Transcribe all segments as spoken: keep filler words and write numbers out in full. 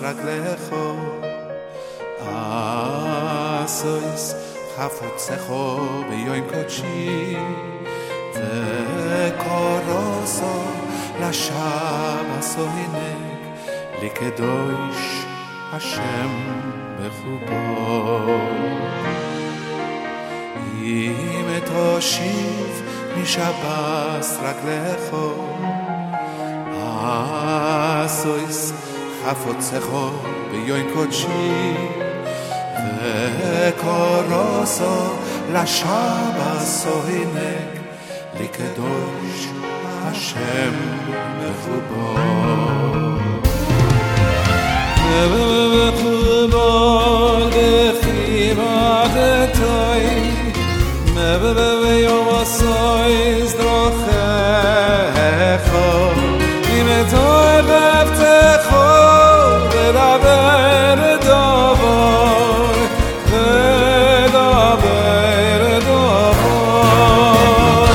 רגליך עשויס חפוצך ביום קודשי וקורוסו לשבס הינק לקדוש השם בחובו אם תושיב משבס רגליך עשויס חפוצך ביום קודשי וקורוסו לשבס הינק לקדוש השם בחובו בחובו דחימתוי ביום עשויס דרכך אם תוי בהבטחו ודבר דבור ודבר דבור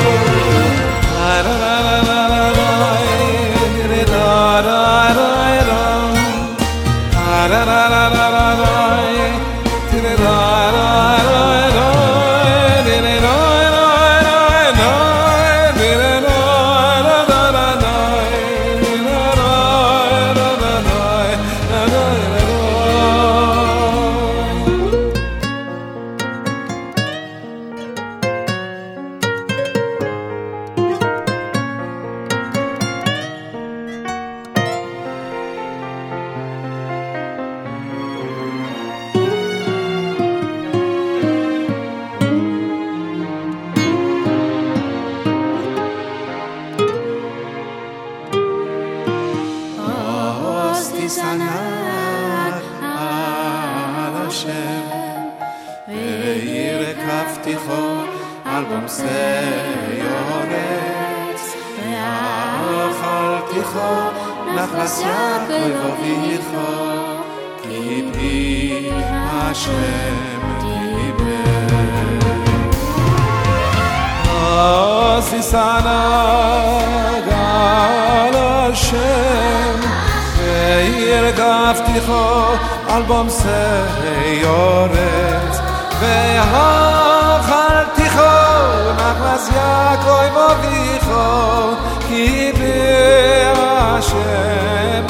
sanat al Hashem וירכבתיכו על במסי יורץ ואכלתיכו נחלס יעקב אביכו כי פי השם דיבר עשי sanat al Hashem וירכבתיכו על במסי יורץ ואכלתיכו נחלס יעקב אביכו כי פי השם